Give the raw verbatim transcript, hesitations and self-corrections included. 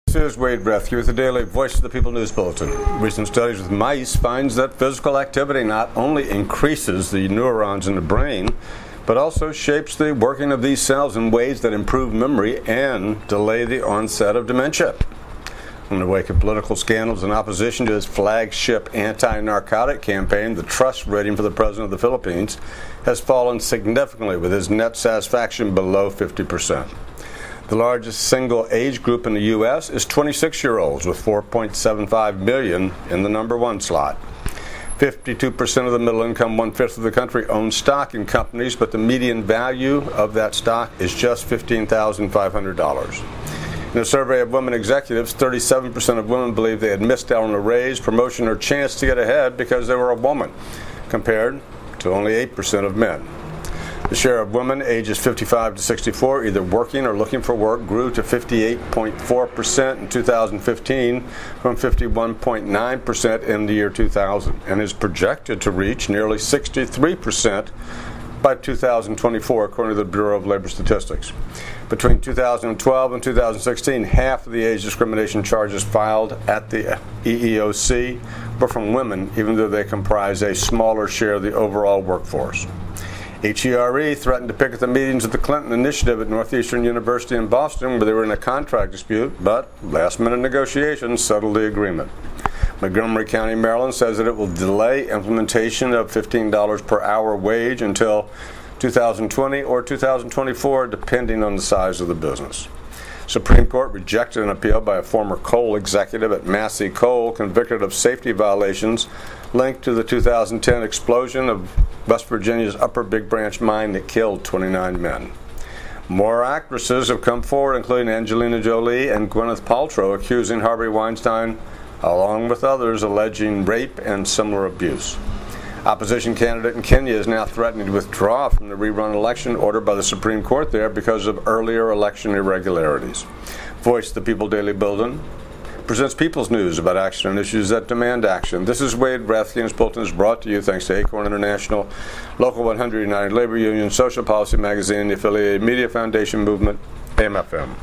This is Wade Brethke with the Daily Voice of the People News Bulletin. Recent studies with mice finds that physical activity not only increases the neurons in the brain, but also shapes the working of these cells in ways that improve memory and delay the onset of dementia. In the wake of political scandals and opposition to his flagship anti-narcotic campaign, the trust rating for the President of the Philippines has fallen significantly, with his net satisfaction below fifty percent. The largest single age group in the U S is twenty-six-year-olds, with four point seven five million in the number one slot. fifty-two percent of the middle income, one-fifth of the country, own stock in companies, but the median value of that stock is just fifteen thousand five hundred dollars. In a survey of women executives, thirty-seven percent of women believe they had missed out on a raise, promotion, or chance to get ahead because they were a woman, compared to only eight percent of men. The share of women ages fifty-five to sixty-four, either working or looking for work, grew to fifty-eight point four percent in two thousand fifteen from fifty-one point nine percent in the year two thousand, and is projected to reach nearly sixty-three percent by two thousand twenty-four, according to the Bureau of Labor Statistics. Between two thousand twelve and two thousand sixteen, half of the age discrimination charges filed at the E E O C were from women, even though they comprise a smaller share of the overall workforce. H E R E threatened to picket the meetings of the Clinton Initiative at Northeastern University in Boston, where they were in a contract dispute, but last-minute negotiations settled the agreement. Montgomery County, Maryland, says that it will delay implementation of fifteen dollars per hour wage until two thousand twenty or two thousand twenty-four, depending on the size of the business. Supreme Court rejected an appeal by a former coal executive at Massey Coal convicted of safety violations linked to the two thousand ten explosion of West Virginia's Upper Big Branch mine that killed twenty-nine men. More actresses have come forward, including Angelina Jolie and Gwyneth Paltrow, accusing Harvey Weinstein, along with others, alleging rape and similar abuse. Opposition candidate in Kenya is now threatening to withdraw from the rerun election ordered by the Supreme Court there because of earlier election irregularities. Voice of the People Daily Bulletin presents People's News about action on issues that demand action. This is Wade Brethke, and this bulletin is brought to you thanks to Acorn International, Local one hundred, United Labor Union, Social Policy Magazine, the affiliated Media Foundation Movement, A M F M.